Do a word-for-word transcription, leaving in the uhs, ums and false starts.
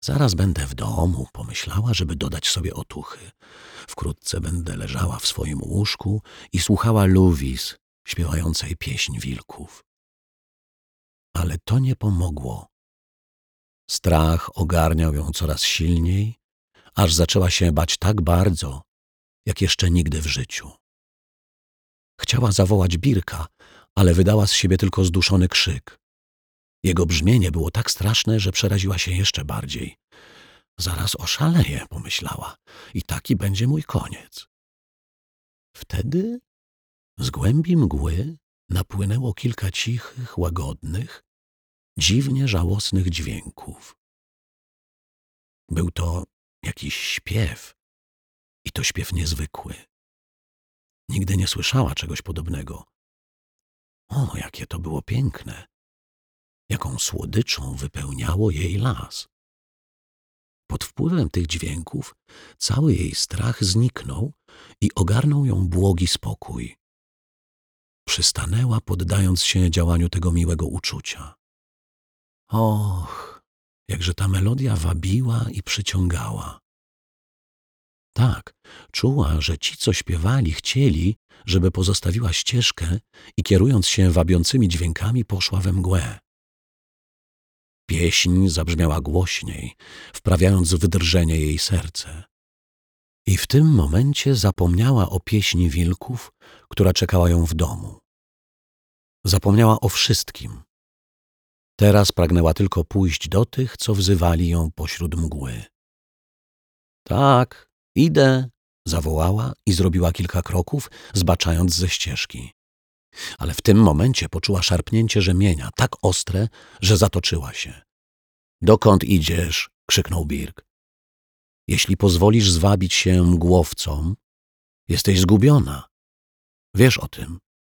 Zaraz będę w domu, pomyślała, żeby dodać sobie otuchy. Wkrótce będę leżała w swoim łóżku i słuchała Luwis śpiewającej pieśń wilków. Ale to nie pomogło. Strach ogarniał ją coraz silniej, aż zaczęła się bać tak bardzo, jak jeszcze nigdy w życiu. Chciała zawołać Birka, ale wydała z siebie tylko zduszony krzyk. Jego brzmienie było tak straszne, że przeraziła się jeszcze bardziej. Zaraz oszaleję, pomyślała, i taki będzie mój koniec. Wtedy z głębi mgły napłynęło kilka cichych, łagodnych, dziwnie żałosnych dźwięków. Był to jakiś śpiew, i to śpiew niezwykły. Nigdy nie słyszała czegoś podobnego. O, jakie to było piękne! Jaką słodyczą wypełniało jej las. Pod wpływem tych dźwięków cały jej strach zniknął i ogarnął ją błogi spokój. Przystanęła, poddając się działaniu tego miłego uczucia. Och, jakże ta melodia wabiła i przyciągała. Tak, czuła, że ci, co śpiewali, chcieli, żeby pozostawiła ścieżkę i kierując się wabiącymi dźwiękami poszła we mgłę. Pieśń zabrzmiała głośniej, wprawiając w drżenie jej serce. I w tym momencie zapomniała o pieśni wilków, która czekała ją w domu. Zapomniała o wszystkim. Teraz pragnęła tylko pójść do tych, co wzywali ją pośród mgły. Tak, idę, zawołała i zrobiła kilka kroków, zbaczając ze ścieżki. Ale w tym momencie poczuła szarpnięcie rzemienia, tak ostre, że zatoczyła się. Dokąd idziesz? Krzyknął Birk. Jeśli pozwolisz zwabić się mgłowcom, jesteś zgubiona. Wiesz o tym.